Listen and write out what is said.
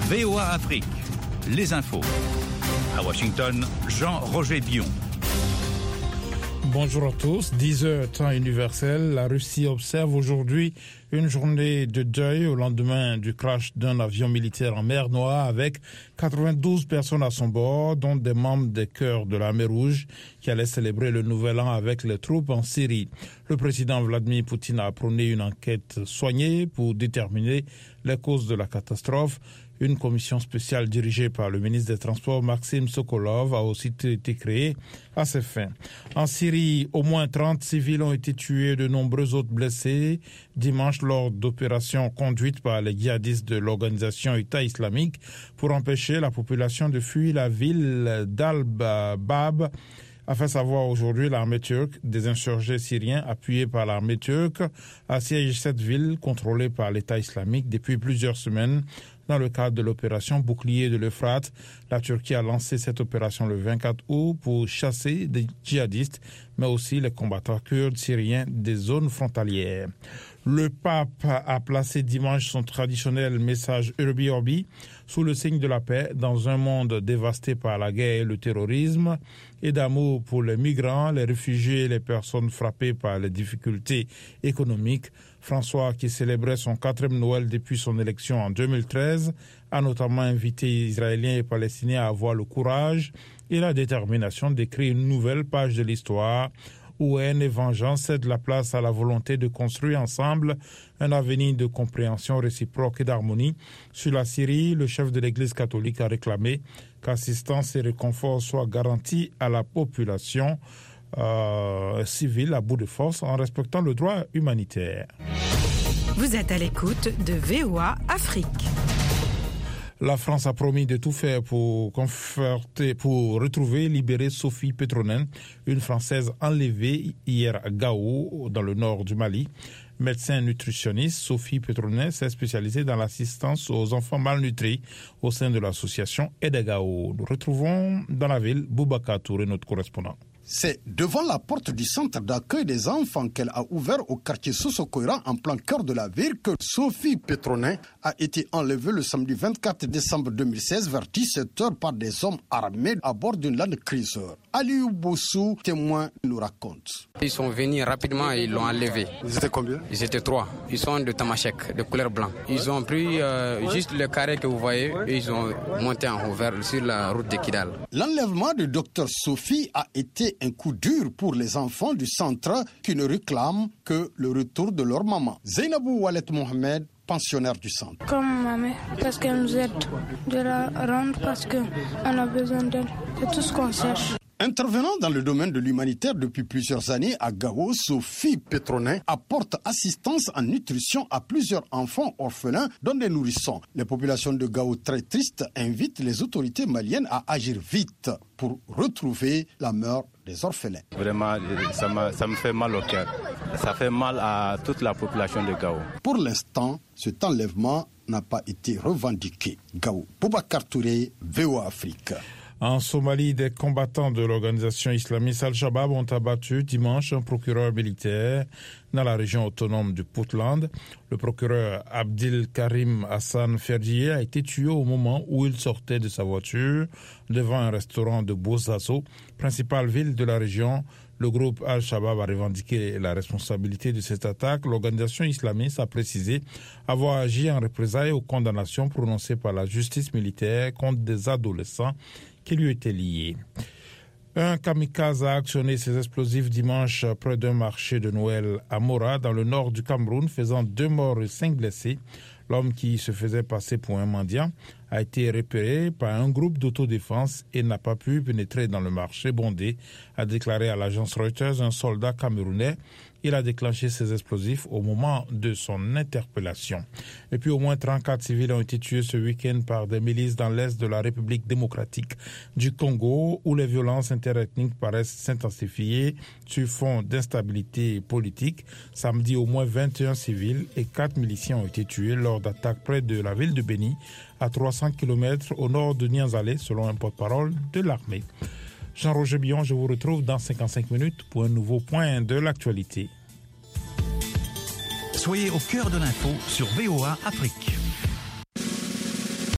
VOA Afrique, les infos. À Washington, Jean-Roger Bion. Bonjour à tous, 10h temps universel. La Russie observe aujourd'hui une journée de deuil au lendemain du crash d'un avion militaire en mer Noire avec 92 personnes à son bord, dont des membres des chœurs de la mer Rouge qui allaient célébrer le nouvel an avec les troupes en Syrie. Le président Vladimir Poutine a prôné une enquête soignée pour déterminer les causes de la catastrophe. Une commission spéciale dirigée par le ministre des Transports Maxime Sokolov a aussi été créée à ces fins. En Syrie, au moins 30 civils ont été tués et de nombreux autres blessés dimanche lors d'opérations conduites par les djihadistes de l'organisation État islamique pour empêcher la population de fuir la ville d'Al-Bab, a fait savoir aujourd'hui l'armée turque. Des insurgés syriens appuyés par l'armée turque assiègent cette ville contrôlée par l'État islamique depuis plusieurs semaines. Dans le cadre de l'opération Bouclier de l'Euphrate, la Turquie a lancé cette opération le 24 août pour chasser des djihadistes, mais aussi les combattants kurdes syriens des zones frontalières. Le pape a placé dimanche son traditionnel message Urbi Orbi sous le signe de la paix dans un monde dévasté par la guerre et le terrorisme, et d'amour pour les migrants, les réfugiés et les personnes frappées par les difficultés économiques. François, qui célébrait son 4e Noël depuis son élection en 2013, a notamment invité Israéliens et Palestiniens à avoir le courage et la détermination d'écrire une nouvelle page de l'histoire où haine et vengeance cèdent la place à la volonté de construire ensemble un avenir de compréhension réciproque et d'harmonie. Sur la Syrie, le chef de l'Église catholique a réclamé qu'assistance et réconfort soient garantis à la population civile à bout de force en respectant le droit humanitaire. Vous êtes à l'écoute de VOA Afrique. La France a promis de tout faire pour retrouver et libérer Sophie Petronen, une Française enlevée hier à Gao, dans le nord du Mali. Médecin nutritionniste, Sophie Petronen s'est spécialisée dans l'assistance aux enfants malnutris au sein de l'association Aide Gao. Nous retrouvons dans la ville Boubacar Touré, notre correspondant. C'est devant la porte du centre d'accueil des enfants qu'elle a ouvert au quartier Sosokoira, en plein cœur de la ville, que Sophie Petronen a été enlevée le samedi 24 décembre 2016 vers 17h par des hommes armés à bord d'une Land Cruiser. Aliou Boussou, témoin, nous raconte. Ils sont venus rapidement et ils l'ont enlevé. Ils étaient combien? Ils étaient 3. Ils sont de Tamashek, de couleur blanc. Ils ont pris juste le carré que vous voyez et ils ont monté en haut sur la route de Kidal. L'enlèvement de Dr Sophie a été un coup dur pour les enfants du centre qui ne réclament que le retour de leur maman. Zainabou Walet Mohamed, pensionnaire du centre. Comme ma mère, parce qu'elle nous aide de la rendre parce qu'on a besoin d'elle. C'est tout ce qu'on cherche. Intervenant dans le domaine de l'humanitaire depuis plusieurs années à Gao, Sophie Petronen apporte assistance en nutrition à plusieurs enfants orphelins dont des nourrissons. Les populations de Gao, très tristes, invitent les autorités maliennes à agir vite pour retrouver la mère des orphelins. Vraiment, ça me fait mal au cœur. Ça fait mal à toute la population de Gao. Pour l'instant, cet enlèvement n'a pas été revendiqué. Gao, Boubacar Touré, VOA Afrique. En Somalie, des combattants de l'organisation islamiste Al-Shabaab ont abattu dimanche un procureur militaire dans la région autonome du Puntland. Le procureur Abdil Karim Hassan Ferdier a été tué au moment où il sortait de sa voiture devant un restaurant de Bosaso, principale ville de la région. Le groupe Al-Shabaab a revendiqué la responsabilité de cette attaque. L'organisation islamiste a précisé avoir agi en représailles aux condamnations prononcées par la justice militaire contre des adolescents qui lui étaient liés. Un kamikaze a actionné ses explosifs dimanche près d'un marché de Noël à Mora, dans le nord du Cameroun, faisant 2 morts et 5 blessés. L'homme qui se faisait passer pour un mendiant a été repéré par un groupe d'autodéfense et n'a pas pu pénétrer dans le marché bondé, a déclaré à l'agence Reuters un soldat camerounais. Il a déclenché ses explosifs au moment de son interpellation. Et puis au moins 34 civils ont été tués ce week-end par des milices dans l'est de la République démocratique du Congo, où les violences interethniques paraissent s'intensifier sur fond d'instabilité politique. Samedi, au moins 21 civils et 4 miliciens ont été tués lors d'attaques près de la ville de Beni, à 300 km au nord de Nianzalé, selon un porte-parole de l'armée. Jean-Roger Bion, je vous retrouve dans 55 minutes pour un nouveau point de l'actualité. Soyez au cœur de l'info sur VOA Afrique.